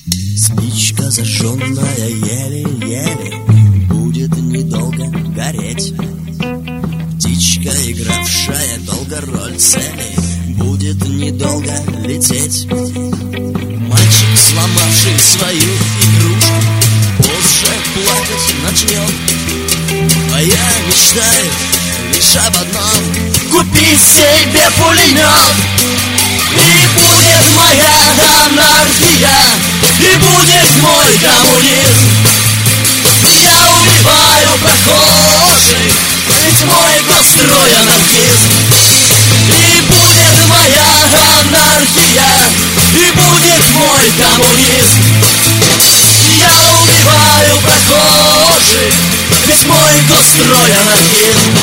Спичка, зажженная еле-еле, будет недолго гореть. Птичка, игравшая долго роль цели, будет недолго лететь. Мальчик, сломавший свою игрушку, позже плакать начнет. А я мечтаю лишь об одном: купить себе пулемет. И будет моя анархия, и будет мой коммунизм. Я убиваю прохожих, ведь мой госстрой анархизм. И будет моя анархия, и будет мой коммунизм. Я убиваю прохожих, ведь мой госстрой анархизм.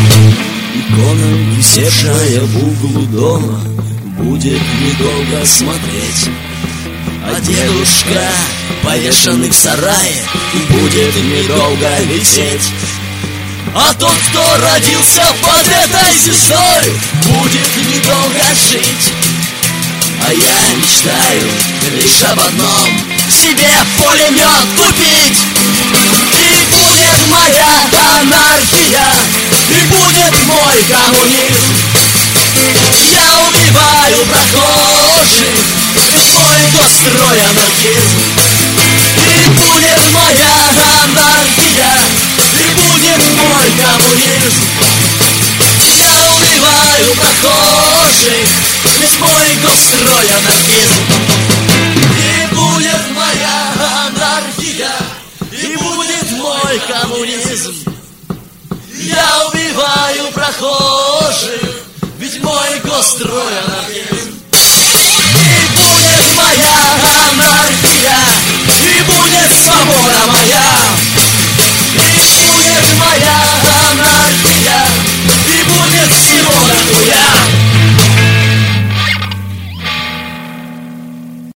Икона, висевшая в углу дома, будет недолго смотреть. А дедушка, повешенный в сарае, будет недолго висеть. А тот, кто родился под этой звездой, будет недолго жить. А я мечтаю лишь об одном: себе пулемет купить. И будет моя анархия, и будет мой коммунизм. Я убиваю прохожих, ведь мой госстрой анархизм. И будет моя анархия, и будет мой коммунизм. Я убиваю прохожих, ведь мой госстрой анархизм. И будет моя анархия, и будет мой коммунизм. Я убиваю прохожих, ведь мой госстрой анархизм. И будет моя анархия, и будет свобода моя. И будет моя анархия, и будет всего нахуя.